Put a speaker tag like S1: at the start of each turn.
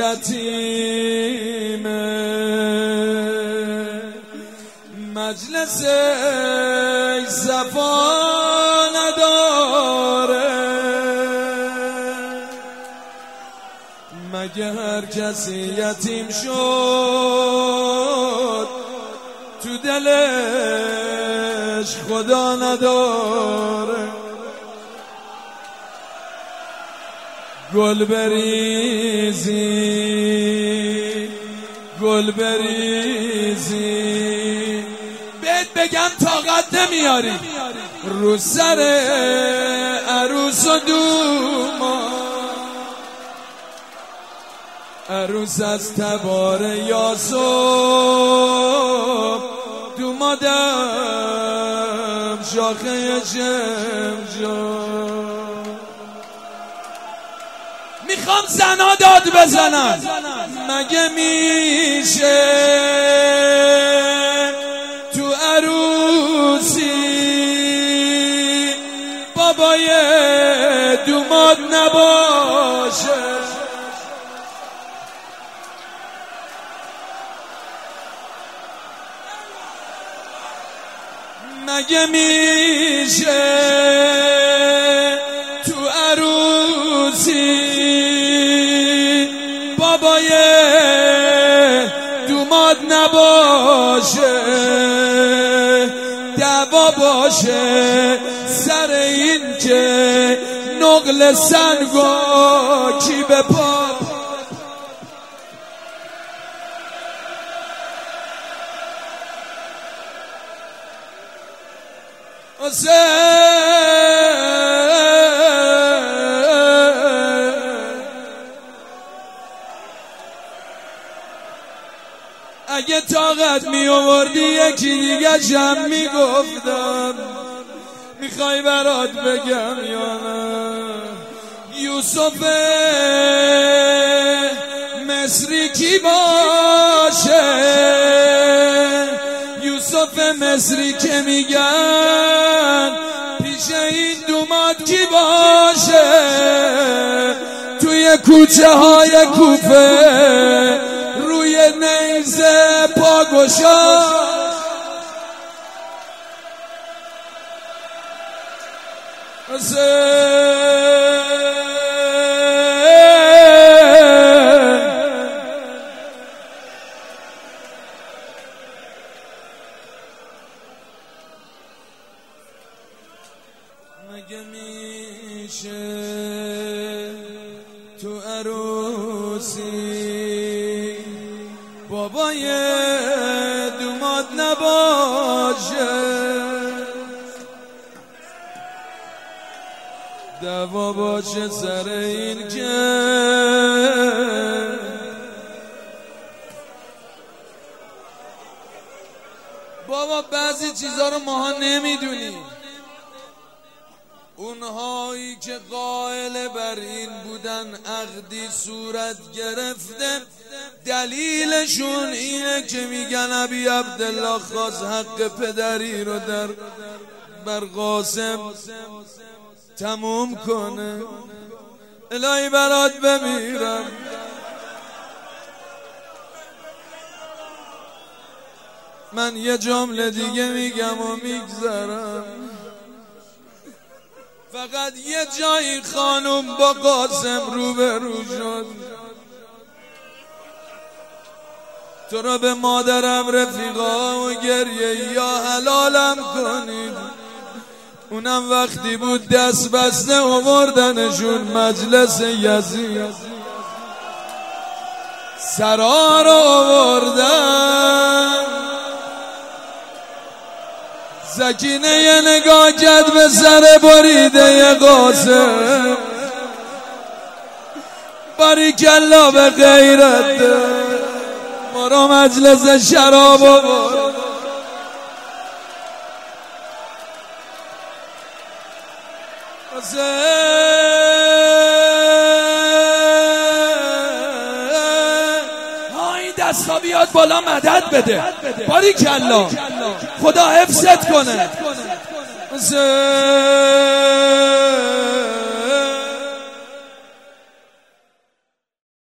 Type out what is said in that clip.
S1: یتیمه مجلس صفا نداره مگه هر کسی یتیم شد تو دلش خدا نداره گل بریزی گل بریزی بهت بگم طاقت نمیاری رو سر عروس و دوما عروس از تبار یاسوب دومادم شاخه شمشاد میخوام زنا داد بزنن مگه میشه تو عروسی بابای دوماد نباشه مگه میشه تو عروسی بابای دوماد نباشه دعوا باشه سر این که نقل سنگو کی به پا اگه طاقت می آوردی یکی دیگه جمع می گفتم میخوای برات بگم یا نه یوسف مصری کی باشه یوسف مصری که میگن پیش این دوماد کی باشه توی کوچه های کوفه روی نیزه پاگوشا مگه میشه تو عروسی بابای دوماد نباشه دعوا باشه سر این که بابا بعضی چیزا رو ماها نمیدونیم اونهایی که قائل بر این بودن عقدی صورت گرفته دلیلشون اینه که میگن ابی عبدالله خواست حق پدری رو بر قاسم تموم کنه الهی برات بمیرم من یه جمله دیگه میگم و میگذرم فقط یه جایی خانوم با قاسم روبرو شد تو را به مادرم رفیقا و گریه یا حلالم کنید اونم وقتی بود دست بسته آوردنشون مجلس یزید سرا رو آوردن سکینه یه نگاه کرد به سر بریده قاسم باریکلا به غیرت ما رو مجلس شراب آورد های دستا بیاد بالا مدد بده باریکلا خدا حفظت کنه